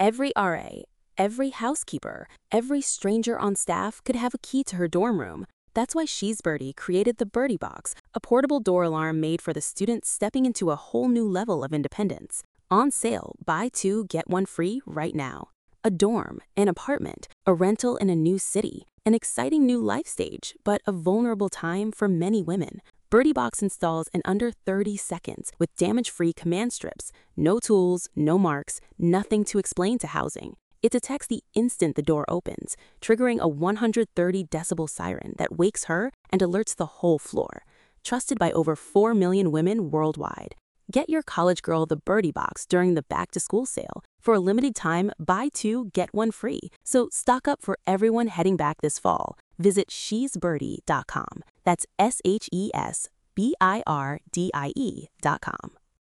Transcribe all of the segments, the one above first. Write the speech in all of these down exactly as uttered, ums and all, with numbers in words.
Every R A, every housekeeper, every stranger on staff could have a key to her dorm room. That's why She's Birdie created the Birdie Box, a portable door alarm made for the students stepping into a whole new level of independence. On sale, buy two, get one free right now. A dorm, an apartment, a rental in a new city, an exciting new life stage, but a vulnerable time for many women. Birdie Box installs in under thirty seconds with damage-free command strips. No tools, no marks, nothing to explain to housing. It detects the instant the door opens, triggering a one hundred thirty decibel siren that wakes her and alerts the whole floor. Trusted by over four million women worldwide. Get your college girl the Birdie Box during the back-to-school sale. For a limited time, buy two, get one free. So stock up for everyone heading back this fall. Visit she's birdie dot com. That's S H E S B I R D I E dot com.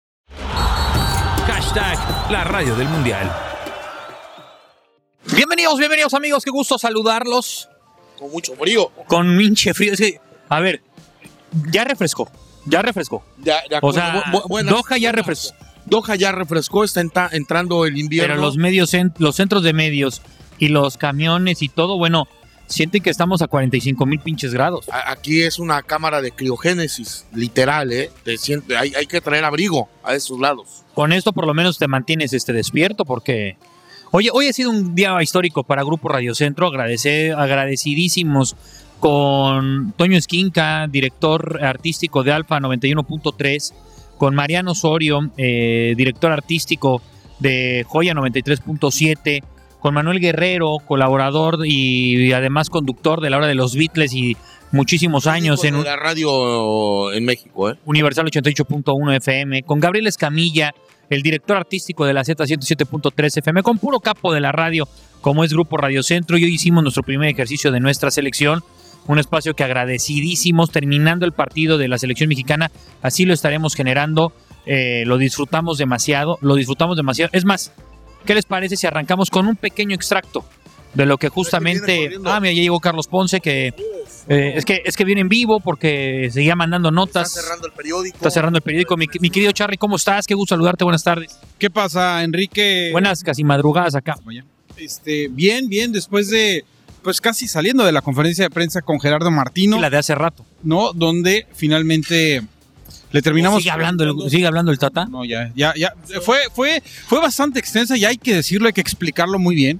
Hashtag la radio del mundial. Bienvenidos, bienvenidos amigos, qué gusto saludarlos. Con mucho frío. Con minche frío. Es que, a ver, ya refrescó, ya refrescó. Ya, ya, o sea, bu- buenas, Doha ya buenas. refrescó. Doha ya refrescó, está enta- entrando el invierno. Pero los medios, los centros de medios y los camiones y todo, bueno, sienten que estamos a cuarenta y cinco mil pinches grados. Aquí es una cámara de criogénesis, literal, ¿eh? Te siente, hay, hay que traer abrigo a esos lados. Con esto por lo menos te mantienes este despierto porque... Oye, hoy ha sido un día histórico para Grupo Radio Centro, agradecer, agradecidísimos con Toño Esquinca, director artístico de Alfa noventa y uno punto tres, con Mariano Osorio, eh, director artístico de Joya noventa y tres punto siete, con Manuel Guerrero, colaborador y, y además conductor de La Hora de los Beatles y muchísimos años en la radio en México, ¿eh? Universal ochenta y ocho punto uno F M, con Gabriel Escamilla, el director artístico de la Z ciento siete punto tres F M, con puro capo de la radio, como es Grupo Radio Centro. Y hoy hicimos nuestro primer ejercicio de nuestra selección, un espacio que agradecidísimos, terminando el partido de la selección mexicana, así lo estaremos generando, eh, lo disfrutamos demasiado, lo disfrutamos demasiado. Es más, ¿qué les parece si arrancamos con un pequeño extracto de lo que justamente... Ah, mira, ya llegó Carlos Ponce, que... Eh, es que es que viene en vivo porque seguía mandando notas. Está cerrando el periódico. Está cerrando el periódico. Mi, mi querido Charly, ¿cómo estás? Qué gusto saludarte. Buenas tardes. ¿Qué pasa, Enrique? Buenas casi madrugadas acá. Este, bien, bien, después de, pues casi saliendo de la conferencia de prensa con Gerardo Martino. Sí, la de hace rato. ¿No? Donde finalmente le terminamos... ¿Sigue hablando el, ¿sigue hablando el Tata? No, ya, ya, ya. Fue, fue, fue bastante extensa y hay que decirlo, hay que explicarlo muy bien.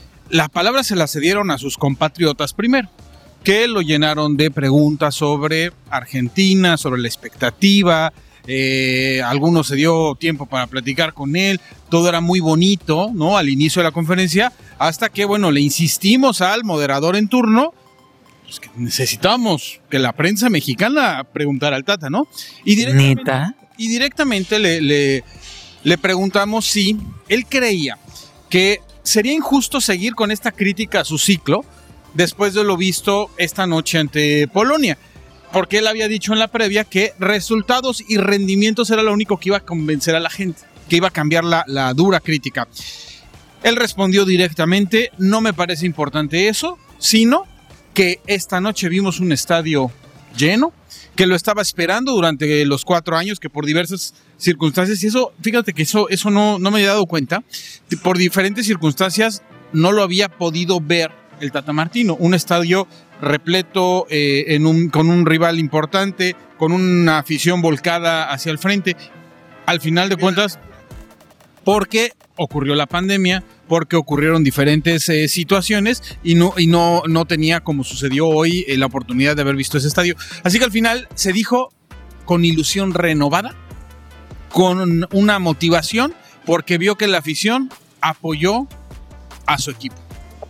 La palabra se la cedieron a sus compatriotas primero, que lo llenaron de preguntas sobre Argentina, sobre la expectativa. Eh, algunos se dio tiempo para platicar con él. Todo era muy bonito, ¿no? Al inicio de la conferencia, hasta que, bueno, le insistimos al moderador en turno, pues que necesitábamos que la prensa mexicana preguntara al Tata, ¿no? Y directamente, ¿Neta? Y directamente le, le, le preguntamos si él creía que sería injusto seguir con esta crítica a su ciclo después de lo visto esta noche ante Polonia, porque él había dicho en la previa que resultados y rendimientos era lo único que iba a convencer a la gente, que iba a cambiar la, la dura crítica. Él respondió directamente: no me parece importante eso, sino que esta noche vimos un estadio lleno, que lo estaba esperando durante los cuatro años, que por diversas circunstancias, y eso, fíjate que eso, eso no, no me había dado cuenta, por diferentes circunstancias no lo había podido ver el Tata Martino. Un estadio repleto, eh, en un, con un rival importante, con una afición volcada hacia el frente. Al final de cuentas, porque ocurrió la pandemia, porque ocurrieron diferentes eh, situaciones y no, y no, no tenía, como sucedió hoy, eh, la oportunidad de haber visto ese estadio. Así que al final se dijo con ilusión renovada, con una motivación, porque vio que la afición apoyó a su equipo.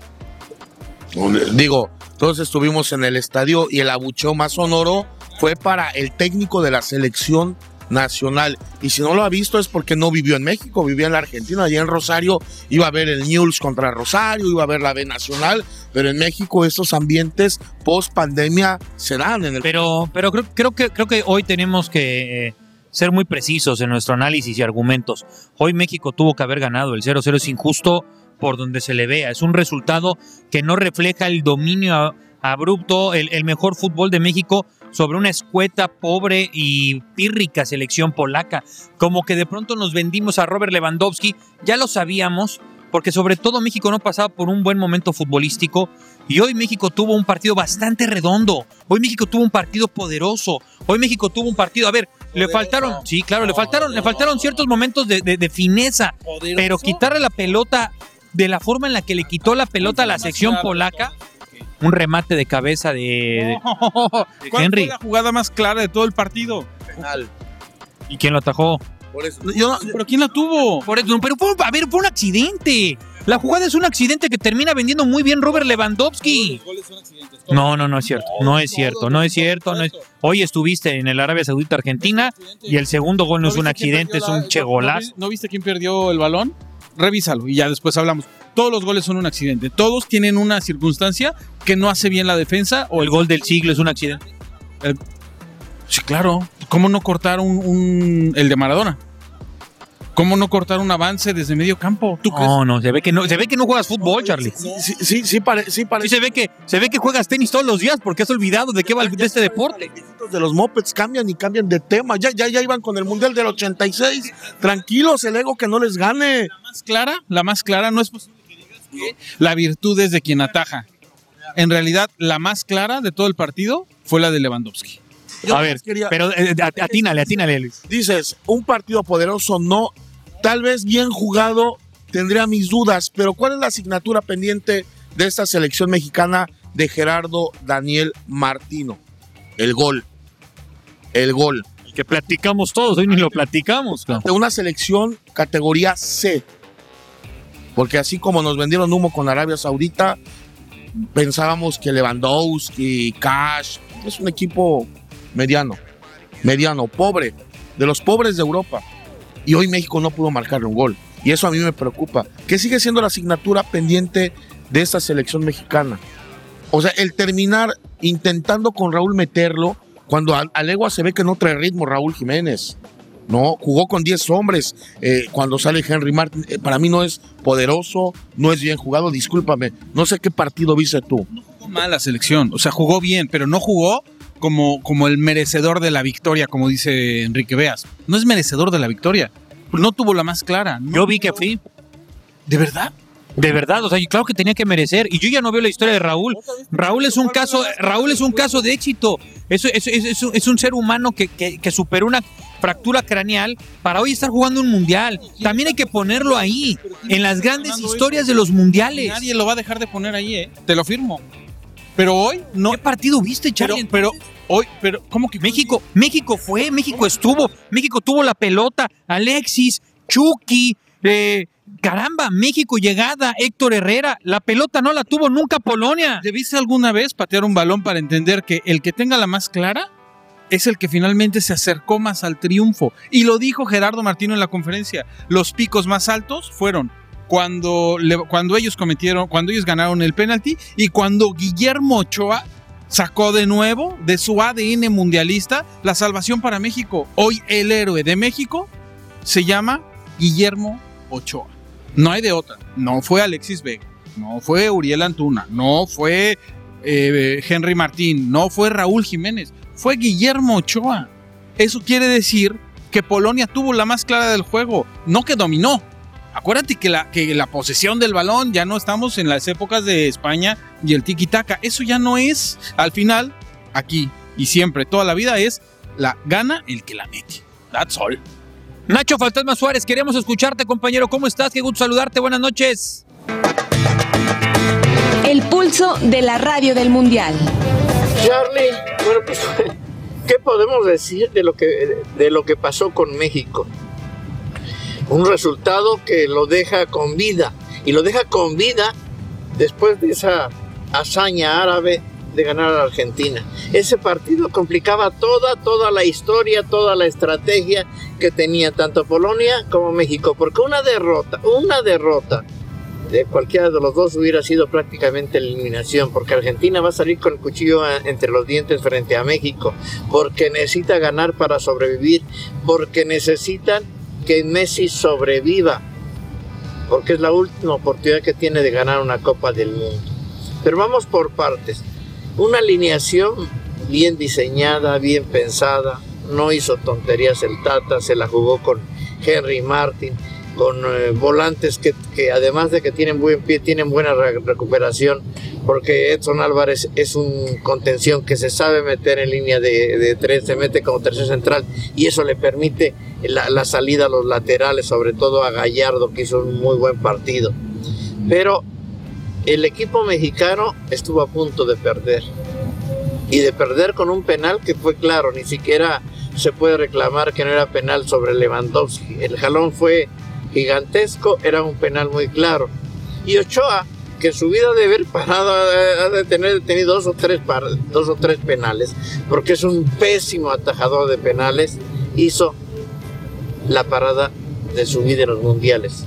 Digo, todos estuvimos en el estadio y el abucheo más sonoro fue para el técnico de la selección nacional. Y si no lo ha visto es porque no vivió en México, vivía en la Argentina. Allá en Rosario iba a ver el Newell's contra Rosario, iba a ver la B Nacional, pero en México estos ambientes post pandemia se dan en el... Pero, pero creo, creo, que, creo que hoy tenemos que eh, ser muy precisos en nuestro análisis y argumentos. Hoy México tuvo que haber ganado. El cero cero es injusto por donde se le vea. Es un resultado que no refleja el dominio abrupto, el, el mejor fútbol de México sobre una escueta, pobre y pírrica selección polaca. Como que de pronto nos vendimos a Robert Lewandowski, ya lo sabíamos, porque sobre todo México no pasaba por un buen momento futbolístico y hoy México tuvo un partido bastante redondo, hoy México tuvo un partido poderoso, hoy México tuvo un partido, a ver, le faltaron, sí, claro, le faltaron, le faltaron ciertos momentos de, de, de fineza, pero quitarle la pelota de la forma en la que le quitó la pelota a la sección polaca, un remate de cabeza de, de, de ¿Cuál Henry. fue la jugada más clara de todo el partido? Penal. ¿Y quién lo atajó? Por eso, yo no- ¿Pero quién la tuvo? Por eso, pero fue, a ver, fue un accidente. La jugada es un accidente que termina vendiendo muy bien Robert Lewandowski. No, no, no es cierto. No es cierto, no es cierto. No es... Hoy estuviste en el Arabia Saudita Argentina y el segundo gol no es un viste quién accidente, es perdió la- un chegolazo. ¿No viste quién perdió el balón? Revísalo y ya después hablamos. Todos los goles son un accidente. Todos tienen una circunstancia que no hace bien la defensa O el gol del siglo es un accidente. Sí, claro. ¿Cómo no cortar un, un- el de Maradona? ¿Cómo no cortar un avance desde medio campo? ¿Tú crees? No, no, se ve que no, se ve que no juegas fútbol, Charlie. sí, sí, sí, sí, pare- sí Sí parece. se ve que se ve que juegas tenis todos los días porque has olvidado de qué va el- de este deporte. Los de los mopeds cambian y cambian de tema. Ya, ya, ya iban con el Mundial del ochenta y seis. Tranquilos, el ego que no les gane. La más clara, la más clara no es posible que digas que la virtud es de quien ataja. En realidad, la más clara de todo el partido fue la de Lewandowski. Yo A nomás ver, quería- pero eh, at- atínale, atínale, Luis. Dices, un partido poderoso, no, tal vez bien jugado, tendría mis dudas, pero ¿cuál es la asignatura pendiente de esta selección mexicana de Gerardo Daniel Martino? El gol, el gol. Que platicamos todos, hoy ni lo platicamos. claro. De una selección categoría C, porque así como nos vendieron humo con Arabia Saudita, pensábamos que Lewandowski, Cash, es un equipo mediano, mediano, pobre, de los pobres de Europa. Y hoy México no pudo marcarle un gol. Y eso a mí me preocupa. Que sigue siendo la asignatura pendiente de esta selección mexicana. O sea, el terminar intentando con Raúl meterlo, cuando a, a legua se ve que no trae ritmo Raúl Jiménez. No, jugó con diez hombres. Eh, cuando sale Henry Martin, eh, para mí no es poderoso, no es bien jugado. Discúlpame, no sé qué partido viste tú. Jugó mal la selección, o sea, jugó bien, pero no jugó como, como el merecedor de la victoria, como dice Enrique Beas. No es merecedor de la victoria. No tuvo la más clara. No Yo vi que tuvo- fui, ¿De verdad? de verdad, o sea, y claro que tenía que merecer. Y yo ya no veo la historia de Raúl. Raúl es un caso, Raúl es un caso de éxito. Es, es, es, es un- es un ser humano que, que, que superó una fractura craneal para hoy estar jugando un mundial. También hay que ponerlo ahí, en las grandes historias de los mundiales. Nadie lo va a dejar de poner ahí, ¿eh? Te lo firmo. Pero hoy no. ¿Qué partido viste, Pero, Charlie? pero hoy, pero, ¿cómo que México, México fue, México estuvo, México tuvo la pelota, Alexis, Chucky, eh, caramba, México llegada, Héctor Herrera, la pelota no la tuvo nunca Polonia. ¿Debiste alguna vez patear un balón para entender que el que tenga la más clara es el que finalmente se acercó más al triunfo? Y lo dijo Gerardo Martino en la conferencia. Los picos más altos fueron cuando, le- cuando ellos cometieron, cuando ellos ganaron el penalti y cuando Guillermo Ochoa sacó de nuevo de su A D N mundialista la salvación para México. Hoy el héroe de México se llama Guillermo Ochoa. No hay de otra. No fue Alexis Vega, no fue Uriel Antuna, no fue eh, Henry Martín, no fue Raúl Jiménez, fue Guillermo Ochoa. Eso quiere decir que Polonia tuvo la más clara del juego, no que dominó. Acuérdate que la, que la posesión del balón, ya no estamos en las épocas de España y el tiki-taka. Eso ya no es. Al final, aquí y siempre, toda la vida es la gana el que la mete. That's all. Nacho Fantasma Suárez, queremos escucharte, compañero. ¿Cómo estás? Qué gusto saludarte. Buenas noches. El pulso de la radio del Mundial. Charlie, bueno, pues, ¿qué podemos decir de lo que, de lo que pasó con México? Un resultado que lo deja con vida, y lo deja con vida después de esa hazaña árabe de ganar a la Argentina. Ese partido complicaba toda, toda la historia, toda la estrategia que tenía tanto Polonia como México, porque una derrota, una derrota de cualquiera de los dos hubiera sido prácticamente eliminación, porque Argentina va a salir con el cuchillo entre los dientes frente a México, porque necesita ganar para sobrevivir, porque necesitan que Messi sobreviva, porque es la última oportunidad que tiene de ganar una Copa del Mundo. Pero vamos por partes. Una alineación bien diseñada, bien pensada, no hizo tonterías el Tata, se la jugó con Henry Martin. con eh, volantes que, que además de que tienen buen pie, tienen buena re- recuperación, porque Edson Álvarez es un contención que se sabe meter en línea de, de tres, se mete como tercer central y eso le permite la, la salida a los laterales, sobre todo a Gallardo, que hizo un muy buen partido. Pero el equipo mexicano estuvo a punto de perder, y de perder con un penal que fue claro, ni siquiera se puede reclamar que no era penal sobre Lewandowski. El jalón fue gigantesco, era un penal muy claro. Y Ochoa, que su vida de haber parado, ha de tener tenido dos o tres par, dos o tres penales, porque es un pésimo atajador de penales, hizo la parada de su vida en los mundiales.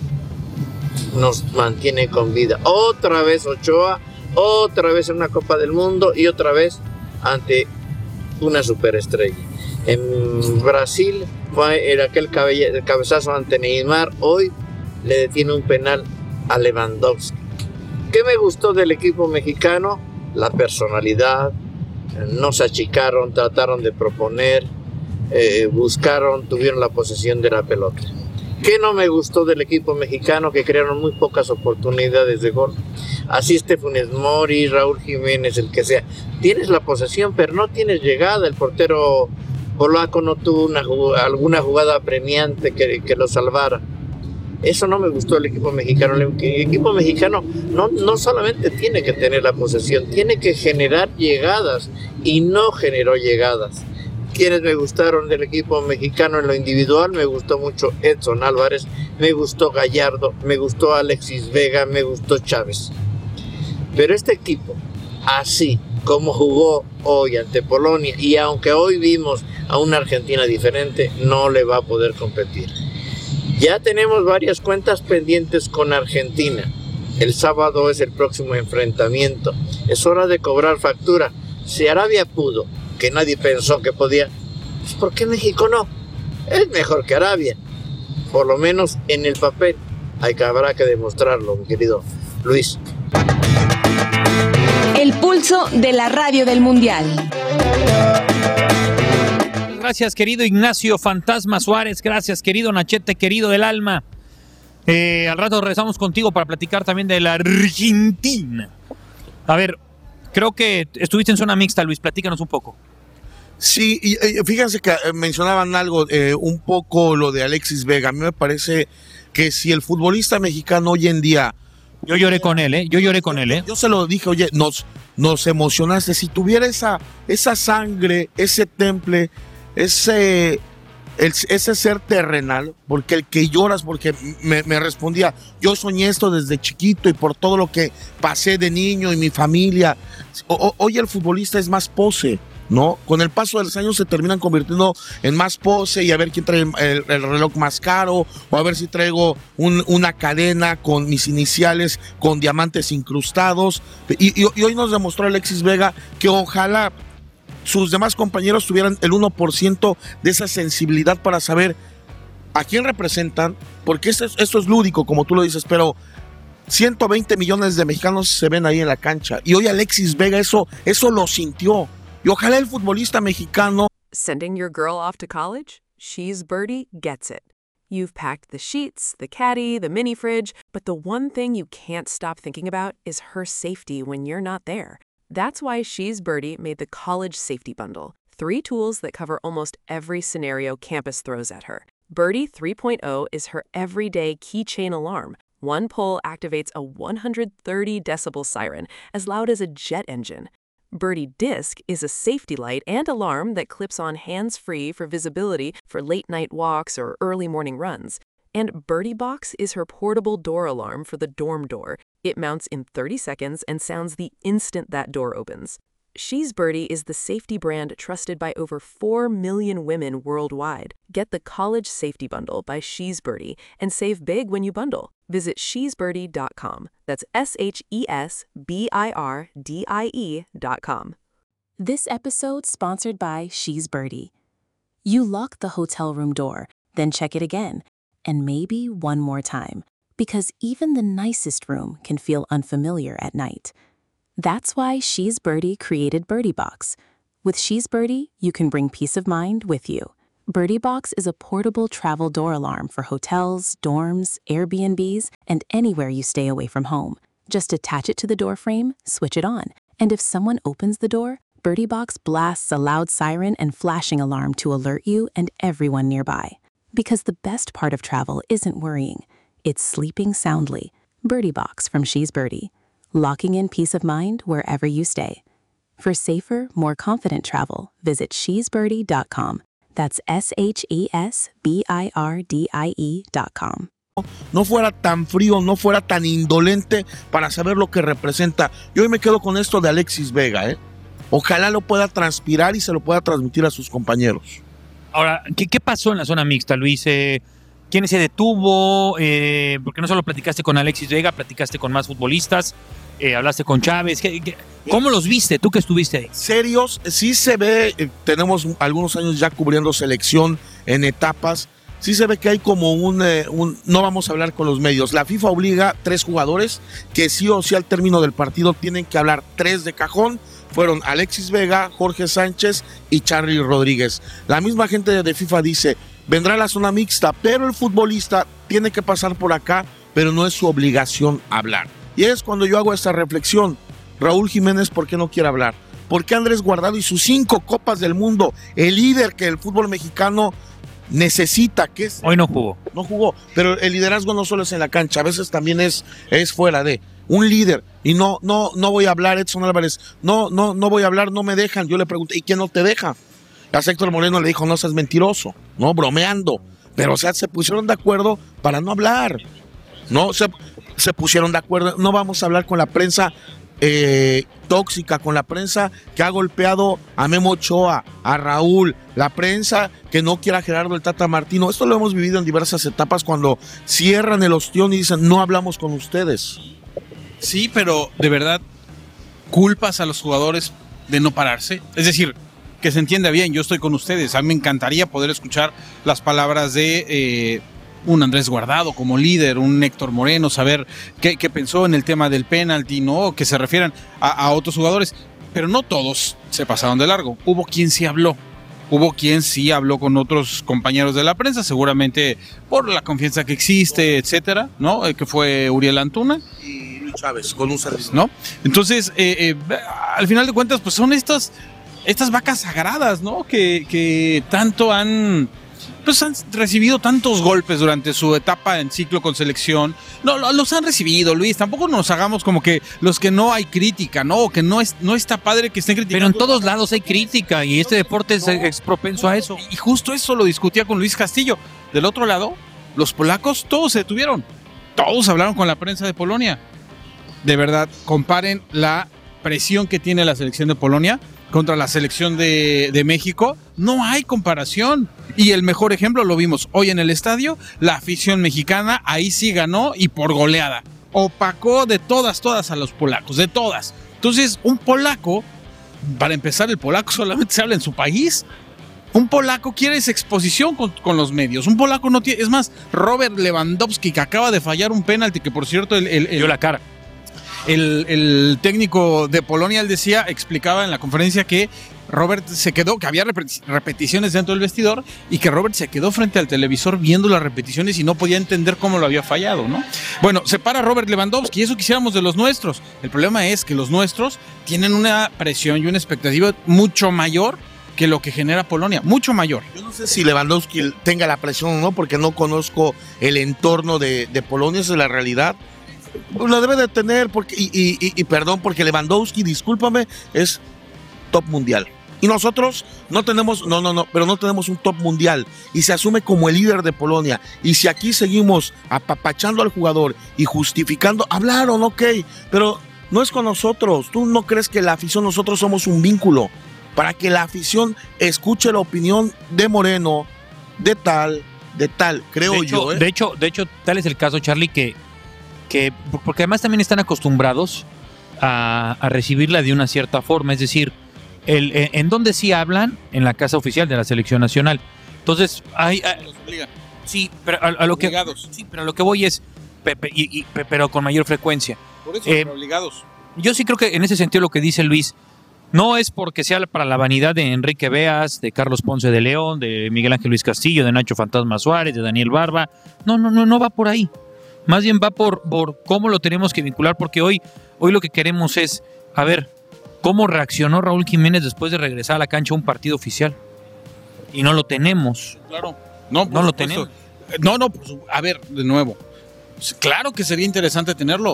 Nos mantiene con vida. Otra vez Ochoa, otra vez en una Copa del Mundo y otra vez ante una superestrella. En Brasil fue en aquel cabe- cabezazo ante Neymar, hoy le detiene un penal a Lewandowski. ¿Qué me gustó del equipo mexicano? La personalidad, no se achicaron, trataron de proponer, eh, buscaron, tuvieron la posesión de la pelota. ¿Qué no me gustó del equipo mexicano? Que crearon muy pocas oportunidades de gol. Así esté Funes Mori, Raúl Jiménez, el que sea. Tienes la posesión, pero no tienes llegada. El portero polaco no tuvo una, alguna jugada apremiante que, que lo salvara. Eso no me gustó del equipo mexicano. El equipo mexicano no, no solamente tiene que tener la posesión, tiene que generar llegadas y no generó llegadas. Quienes me gustaron del equipo mexicano en lo individual, me gustó mucho Edson Álvarez, me gustó Gallardo, me gustó Alexis Vega, me gustó Chávez. Pero este equipo, así como jugó hoy ante Polonia, y aunque hoy vimos a una Argentina diferente, no le va a poder competir. Ya tenemos varias cuentas pendientes con Argentina. El sábado es el próximo enfrentamiento. Es hora de cobrar factura. Si Arabia pudo, que nadie pensó que podía, pues ¿por qué México no? Es mejor que Arabia, por lo menos en el papel. Hay que, habrá que demostrarlo, mi querido Luis. El pulso de la radio del Mundial. Gracias, querido Ignacio Fantasma Suárez. Gracias, querido Nachete, querido del alma. Eh, al rato regresamos contigo para platicar también de la Argentina. A ver, creo que estuviste en zona mixta, Luis. Platícanos un poco. Sí, y, y fíjense que eh, mencionaban algo, eh, un poco lo de Alexis Vega. A mí me parece que si el futbolista mexicano hoy en día... Yo lloré con él, ¿eh? Yo lloré con él, ¿eh? Yo se lo dije, oye, nos, nos emocionaste. Si tuviera esa, esa sangre, ese temple, ese, el, ese ser terrenal, porque el que lloras, porque me, me respondía, yo soñé esto desde chiquito y por todo lo que pasé de niño y mi familia. O, o, hoy el futbolista es más pose, ¿no? Con el paso de los años se terminan convirtiendo en más pose y a ver quién trae el, el, el reloj más caro, o a ver si traigo un, una cadena con mis iniciales, con diamantes incrustados. Y, y, y hoy nos demostró Alexis Vega que ojalá sus demás compañeros tuvieran el uno por ciento de esa sensibilidad para saber a quién representan, porque esto es, esto es lúdico, como tú lo dices, pero ciento veinte millones de mexicanos se ven ahí en la cancha. Y hoy Alexis Vega eso, eso lo sintió. Y ojalá el futbolista mexicano... Sending your girl off to college? She's Birdie gets it. You've packed the sheets, the caddy, the mini fridge, but the one thing you can't stop thinking about is her safety when you're not there. That's why She's Birdie made the College Safety Bundle. Three tools that cover almost every scenario campus throws at her. Birdie three point oh is her everyday keychain alarm. One pull activates a one hundred thirty decibel siren as loud as a jet engine. Birdie Disc is a safety light and alarm that clips on hands-free for visibility for late-night walks or early morning runs. And Birdie Box is her portable door alarm for the dorm door. It mounts in thirty seconds and sounds the instant that door opens. She's Birdie is the safety brand trusted by over four million women worldwide. Get the College Safety Bundle by She's Birdie and save big when you bundle. Visit she's birdie dot com. That's S H E S B I R D I E dot com. This episode sponsored by She's Birdie. You lock the hotel room door, then check it again, and maybe one more time, because even the nicest room can feel unfamiliar at night. That's why She's Birdie created Birdie Box. With She's Birdie, you can bring peace of mind with you. Birdie Box is a portable travel door alarm for hotels, dorms, Airbnbs, and anywhere you stay away from home. Just attach it to the door frame, switch it on, and if someone opens the door, Birdie Box blasts a loud siren and flashing alarm to alert you and everyone nearby. Because the best part of travel isn't worrying, it's sleeping soundly. Birdie Box from She's Birdie, locking in peace of mind wherever you stay. For safer, more confident travel, visit she's birdie dot com. That's S H E S B I R D I E dot com. No fuera tan frío, no fuera tan indolente para saber lo que representa. Yo hoy me quedo con esto de Alexis Vega, ¿eh? Ojalá lo pueda transpirar y se lo pueda transmitir a sus compañeros. Ahora, ¿qué, qué pasó en la zona mixta, Luis? Eh, ¿Quién se detuvo? Eh, porque no solo platicaste con Alexis Vega, platicaste con más futbolistas, eh, hablaste con Chávez. ¿Qué, qué, ¿Cómo los viste tú que estuviste ahí? Serios, sí se ve, eh, tenemos algunos años ya cubriendo selección en etapas, sí se ve que hay como un, eh, un, no vamos a hablar con los medios, la FIFA obliga tres jugadores que sí o sí al término del partido tienen que hablar, tres de cajón, fueron Alexis Vega, Jorge Sánchez y Charly Rodríguez. La misma gente de FIFA dice, vendrá la zona mixta, pero el futbolista tiene que pasar por acá, pero no es su obligación hablar. Y es cuando yo hago esta reflexión, Raúl Jiménez, ¿por qué no quiere hablar? ¿Por qué Andrés Guardado y sus cinco copas del mundo, el líder que el fútbol mexicano necesita, que es... Hoy no jugó. No jugó, pero el liderazgo no solo es en la cancha, a veces también es, es fuera de... Un líder, y no, no, no voy a hablar, Edson Álvarez, no, no, no voy a hablar, no me dejan. Yo le pregunté, ¿y quién no te deja? A Héctor Moreno le dijo, no seas mentiroso, no, bromeando. Pero, o sea, se pusieron de acuerdo para no hablar. No, se, se pusieron de acuerdo, no vamos a hablar con la prensa eh, tóxica, con la prensa que ha golpeado a Memo Ochoa, a Raúl, la prensa que no quiere a Gerardo el Tata Martino. Esto lo hemos vivido en diversas etapas cuando cierran el ostión y dicen, no hablamos con ustedes. Sí, pero de verdad, culpas a los jugadores de no pararse. Es decir, que se entienda bien, yo estoy con ustedes. A mí me encantaría poder escuchar las palabras de eh, un Andrés Guardado como líder, un Héctor Moreno, saber qué, qué pensó en el tema del penalti, ¿no? Que se refieran a, a otros jugadores. Pero no todos se pasaron de largo. Hubo quien sí habló. Hubo quien sí habló con otros compañeros de la prensa, seguramente por la confianza que existe, etcétera, ¿no? Eh, que fue Uriel Antuna. Y Chávez, con un servicio. ¿No? Entonces, eh, eh, al final de cuentas, pues son estas, estas vacas sagradas, ¿no? Que, que tanto han, pues han recibido tantos golpes durante su etapa en ciclo con selección. No, los han recibido, Luis. Tampoco nos hagamos como que los que no hay crítica, ¿no? Que no, es, no está padre que estén criticando. Pero en todos lados hay crítica y este deporte es, es propenso a eso. Y justo eso lo discutía con Luis Castillo. Del otro lado, los polacos todos se detuvieron. Todos hablaron con la prensa de Polonia. De verdad, comparen la presión que tiene la selección de Polonia contra la selección de, de México. No hay comparación. Y el mejor ejemplo lo vimos hoy en el estadio. La afición mexicana ahí sí ganó y por goleada. Opacó de todas, todas a los polacos, de todas. Entonces, un polaco, para empezar, el polaco solamente se habla en su país. Un polaco quiere esa exposición con, con los medios. Un polaco no tiene... Es más, Robert Lewandowski, que acaba de fallar un penalti, que por cierto... el, el, el dio la cara. El, el técnico de Polonia, él decía, explicaba en la conferencia que Robert se quedó, que había repeticiones dentro del vestidor y que Robert se quedó frente al televisor viendo las repeticiones y no podía entender cómo lo había fallado, ¿no? Bueno, se para Robert Lewandowski y eso quisiéramos de los nuestros. El problema es que los nuestros tienen una presión y una expectativa mucho mayor que lo que genera Polonia, mucho mayor. Yo no sé si Lewandowski tenga la presión o no, porque no conozco el entorno de, de Polonia, esa es la realidad. La debe de tener, porque, y, y, y, y perdón, porque Lewandowski, discúlpame, es top mundial. Y nosotros no tenemos, no, no, no, pero no tenemos un top mundial. Y se asume como el líder de Polonia. Y si aquí seguimos apapachando al jugador y justificando, hablaron, ok, pero no es con nosotros. ¿Tú no crees que la afición, nosotros somos un vínculo? Para que la afición escuche la opinión de Moreno, de tal, de tal, creo de hecho, yo. ¿eh? De hecho, de hecho, tal es el caso, Charly, que que porque además también están acostumbrados a, a recibirla de una cierta forma, es decir, el, en, en donde sí hablan, en la casa oficial de la selección nacional. Entonces, hay, hay los obligan. Sí, pero a, a lo que obligados. Sí, pero a lo que voy es, pe, pe, y, y, pe, pero con mayor frecuencia. Por eso, Eh, pero obligados. Yo sí creo que en ese sentido lo que dice Luis, No es porque sea para la vanidad de Enrique Beas, de Carlos Ponce de León, de Miguel Ángel Luis Castillo, de Nacho Fantasma Suárez, de Daniel Barba. No, no, no, no va por ahí. Más bien va por, por cómo lo tenemos que vincular, porque hoy, hoy lo que queremos es, a ver, cómo reaccionó Raúl Jiménez después de regresar a la cancha a un partido oficial. Y no lo tenemos. Claro. No, no lo tenemos. No, no, pues, a ver, de nuevo. Claro que sería interesante tenerlo.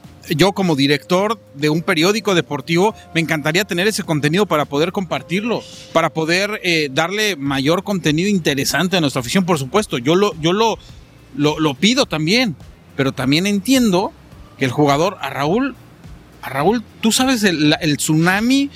Yo como director de un periódico deportivo me encantaría tener ese contenido para poder compartirlo, para poder eh, darle mayor contenido interesante a nuestra afición, por supuesto. Yo lo, yo lo, lo, lo pido también, pero también entiendo que el jugador, a Raúl, a Raúl, tú sabes el, el tsunami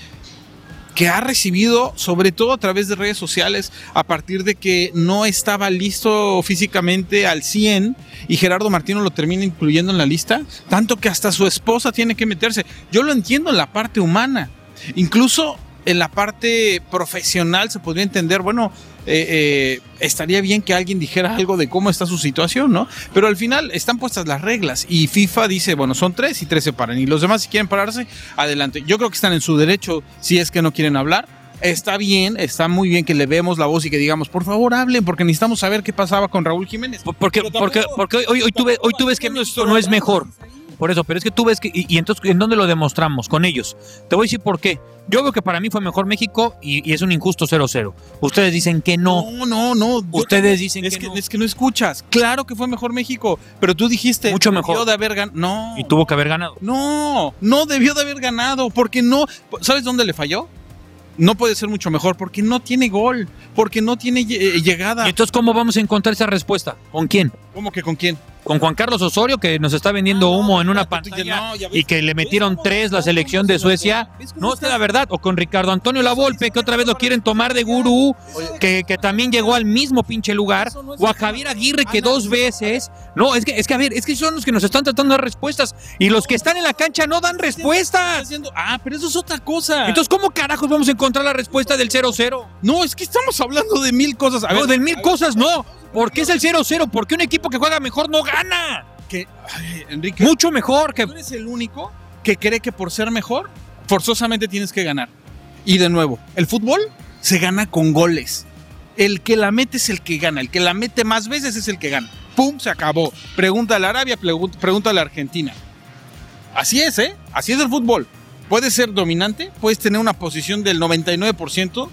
que ha recibido, sobre todo a través de redes sociales, a partir de que no estaba listo físicamente al cien y Gerardo Martino lo termina incluyendo en la lista, tanto que hasta su esposa tiene que meterse. Yo lo entiendo en la parte humana, incluso en la parte profesional se podría entender, bueno, eh, eh, estaría bien que alguien dijera algo de cómo está su situación, ¿no? Pero al final están puestas las reglas y FIFA dice, bueno, son tres y tres se paran y los demás si quieren pararse, adelante. Yo creo que están en su derecho si es que no quieren hablar. Está bien, está muy bien que le vemos la voz y que digamos, por favor hablen, porque necesitamos saber qué pasaba con Raúl Jiménez. Porque, porque, porque hoy, hoy, tú ves, hoy tú ves que México no es mejor. Por eso, pero es que tú ves que, y, y entonces, ¿en dónde lo demostramos? Con ellos. Te voy a decir por qué. Yo veo que para mí fue mejor México y, y es un injusto cero cero. Ustedes dicen que no. No, no, no. Ustedes dicen es que, que no. Es que no escuchas. Claro que fue mejor México, pero tú dijiste. Mucho mejor. Debió de haber ganado. No. Y tuvo que haber ganado. No, no debió de haber ganado, porque no. ¿Sabes dónde le falló? No puede ser mucho mejor, porque no tiene gol, porque no tiene eh, llegada. ¿Y entonces cómo vamos a encontrar esa respuesta? ¿Con quién? ¿Cómo que con quién? Con Juan Carlos Osorio, que nos está vendiendo humo en una pantalla y que le metieron tres la selección de Suecia. No, es la verdad. O con Ricardo Antonio Lavolpe, que otra vez lo quieren tomar de gurú, que, que también llegó al mismo pinche lugar. O a Javier Aguirre, que dos veces. No, es que, es que a ver, es que son los que nos están tratando de dar respuestas. Y los que están en la cancha no dan respuestas. Ah, pero eso es otra cosa. Entonces, ¿cómo carajos vamos a encontrar la respuesta del cero cero? No, es que estamos hablando de mil cosas. A no, ver, de mil cosas no. ¿Por qué es el cero cero? ¿Por qué un equipo que juega mejor no gana? Que, ay, Enrique, mucho mejor que... Tú eres el único que cree que por ser mejor, forzosamente tienes que ganar. Y de nuevo, el fútbol se gana con goles. El que la mete es el que gana. El que la mete más veces es el que gana. ¡Pum! Se acabó. Pregunta a la Arabia, pregunta a la Argentina. Así es, ¿eh? Así es el fútbol. Puedes ser dominante, puedes tener una posición del noventa y nueve por ciento,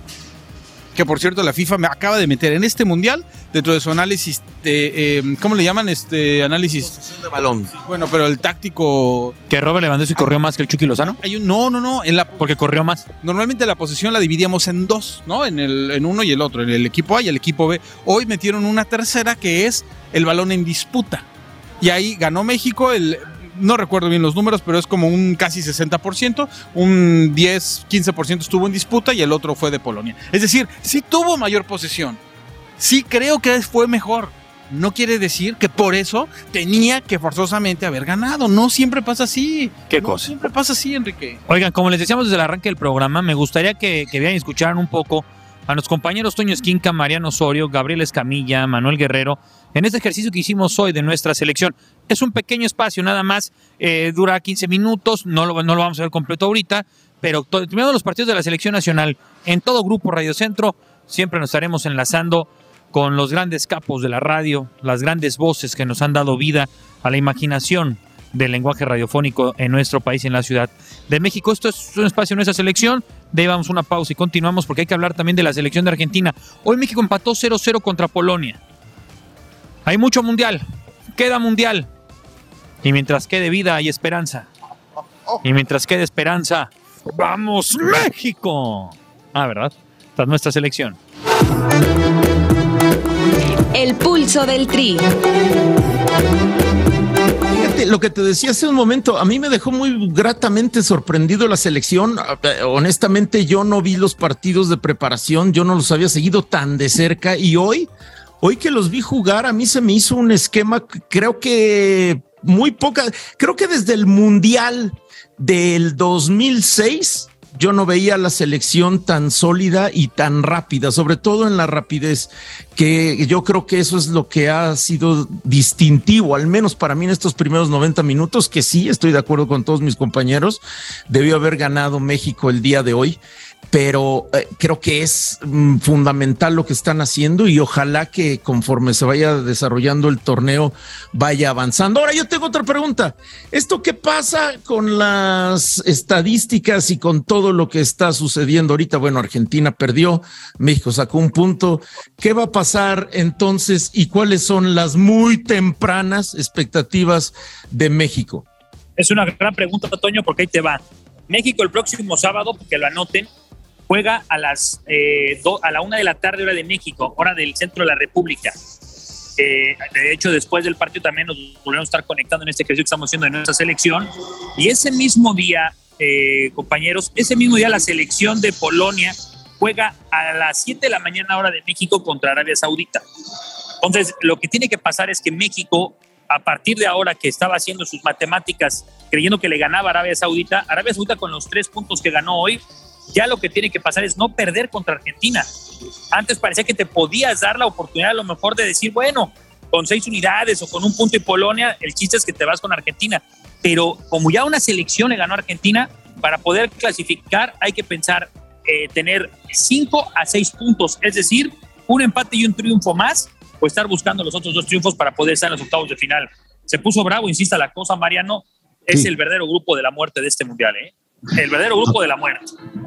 que por cierto la FIFA me acaba de meter en este mundial dentro de su análisis de, eh, ¿cómo le llaman? Este análisis posesión de balón. Bueno, pero el táctico que Robert Lewandowski corrió más que el Chucky Lozano. Hay un, no, no, no, en la, porque corrió más. Normalmente la posesión la dividíamos en dos, ¿no? En el en uno y el otro, en el equipo A y el equipo B. Hoy metieron una tercera que es el balón en disputa. Y ahí ganó México el no recuerdo bien los números, pero es como un casi sesenta por ciento, un diez, quince por ciento estuvo en disputa y el otro fue de Polonia. Es decir, sí tuvo mayor posesión, sí creo que fue mejor. No quiere decir que por eso tenía que forzosamente haber ganado. No siempre pasa así. ¿Qué no cosa? siempre pasa así, Enrique. Oigan, como les decíamos desde el arranque del programa, me gustaría que, que vean y escucharan un poco a los compañeros Toño Esquinca, Mariano Osorio, Gabriel Escamilla, Manuel Guerrero, en este ejercicio que hicimos hoy de nuestra selección. Es un pequeño espacio, nada más, eh, dura quince minutos, no lo, no lo vamos a ver completo ahorita, pero terminando los partidos de la selección nacional, en todo Grupo Radio Centro, siempre nos estaremos enlazando con los grandes capos de la radio, las grandes voces que nos han dado vida a la imaginación del lenguaje radiofónico en nuestro país y en la Ciudad de México. Esto es un espacio en nuestra selección. De ahí vamos una pausa y continuamos porque hay que hablar también de la selección de Argentina. Hoy México empató cero cero contra Polonia. Hay mucho mundial, queda mundial. Y mientras quede vida hay esperanza. Y mientras quede esperanza, ¡vamos México! Ah, ¿verdad? Esta es nuestra selección. El pulso del Tri. Fíjate, lo que te decía hace un momento, a mí me dejó muy gratamente sorprendido la selección. Honestamente, yo no vi los partidos de preparación, yo no los había seguido tan de cerca y hoy, hoy que los vi jugar, a mí se me hizo un esquema, creo que muy poca, creo que desde el Mundial del dos mil seis yo no veía la selección tan sólida y tan rápida, sobre todo en la rapidez, que yo creo que eso es lo que ha sido distintivo, al menos para mí en estos primeros noventa minutos, que sí, estoy de acuerdo con todos mis compañeros, debió haber ganado México el día de hoy, pero eh, creo que es mm, fundamental lo que están haciendo y ojalá que conforme se vaya desarrollando el torneo vaya avanzando. Ahora yo tengo otra pregunta. ¿Esto qué pasa con las estadísticas y con todo lo que está sucediendo ahorita? Bueno, Argentina perdió, México sacó un punto. ¿Qué va a pasar entonces y cuáles son las muy tempranas expectativas de México? Es una gran pregunta, Toño, porque ahí te va. México el próximo sábado, que lo anoten, juega a las eh, do, a la una de la tarde, hora de México, hora del centro de la República. Eh, de hecho, después del partido también nos volvemos a estar conectando en este ejercicio que estamos haciendo en nuestra selección. Y ese mismo día, eh, compañeros, ese mismo día la selección de Polonia juega a las siete de la mañana, hora de México, contra Arabia Saudita. Entonces, lo que tiene que pasar es que México, a partir de ahora que estaba haciendo sus matemáticas, creyendo que le ganaba a Arabia Saudita, Arabia Saudita con los tres puntos que ganó hoy, ya lo que tiene que pasar es no perder contra Argentina. Antes parecía que te podías dar la oportunidad a lo mejor de decir, bueno, con seis unidades o con un punto y Polonia, el chiste es que te vas con Argentina. Pero como ya una selección le ganó a Argentina, para poder clasificar hay que pensar eh, tener cinco a seis puntos, es decir, un empate y un triunfo más, o estar buscando los otros dos triunfos para poder estar en los octavos de final. Se puso bravo, insista la cosa, Mariano, es sí. el verdadero grupo de la muerte de este mundial, ¿eh? El verdadero grupo de la muerte.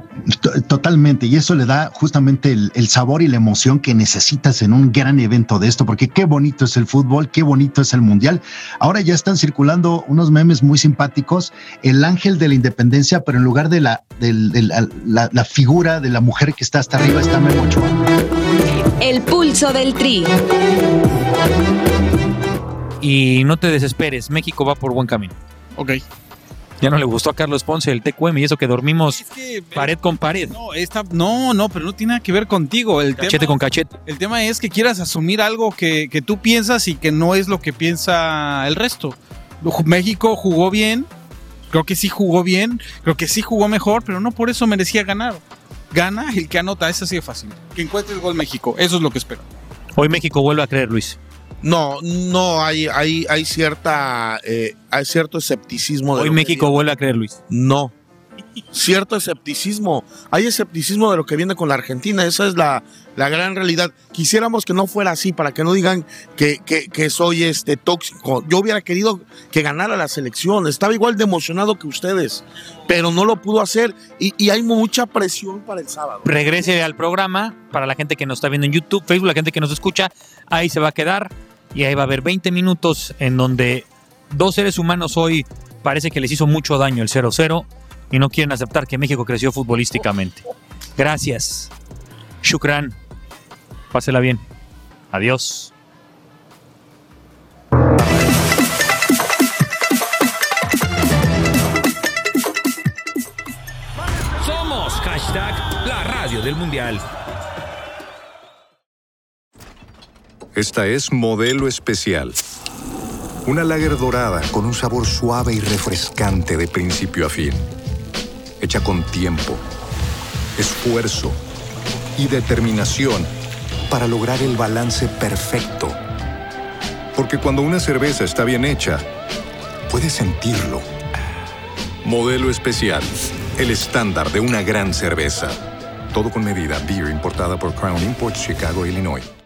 Totalmente, y eso le da justamente el, el sabor y la emoción que necesitas en un gran evento de esto, porque qué bonito es el fútbol, qué bonito es el mundial. Ahora ya están circulando unos memes muy simpáticos, el ángel de la independencia, pero en lugar de la, de, de la, la, la figura de la mujer que está hasta arriba, está Memo Ochoa. El pulso del Tri. Y no te desesperes, México va por buen camino. Ok. Ya no le gustó a Carlos Ponce el T Q M y eso que dormimos es que, pared con pared. No, esta, no, no, pero no tiene nada que ver contigo. El cachete tema, con cachete. El tema es que quieras asumir algo que, que tú piensas y que no es lo que piensa el resto. México jugó bien, creo que sí jugó bien, creo que sí jugó mejor, pero no por eso merecía ganar. Gana el que anota, es así de fácil. Que encuentre el gol México, eso es lo que espero. Hoy México vuelve a creer, Luis. No, no, hay, hay, hay cierta, eh, hay cierto escepticismo. Hoy México vuelve a creer, Luis. No, cierto escepticismo. Hay escepticismo de lo que viene con la Argentina. Esa es la, la gran realidad. Quisiéramos que no fuera así, para que no digan que, que, que soy este tóxico. Yo hubiera querido que ganara la selección. Estaba igual de emocionado que ustedes, pero no lo pudo hacer y, y hay mucha presión para el sábado. Regrese al programa para la gente que nos está viendo en YouTube, Facebook, la gente que nos escucha. Ahí se va a quedar. Y ahí va a haber veinte minutos en donde dos seres humanos hoy parece que les hizo mucho daño el cero cero y no quieren aceptar que México creció futbolísticamente. Gracias. Shukran. Pásela bien. Adiós. Somos hashtag la radio del mundial. Esta es Modelo Especial. Una lager dorada con un sabor suave y refrescante de principio a fin. Hecha con tiempo, esfuerzo y determinación para lograr el balance perfecto. Porque cuando una cerveza está bien hecha, puedes sentirlo. Modelo Especial, el estándar de una gran cerveza. Todo con medida. Beer importada por Crown Imports, Chicago, Illinois.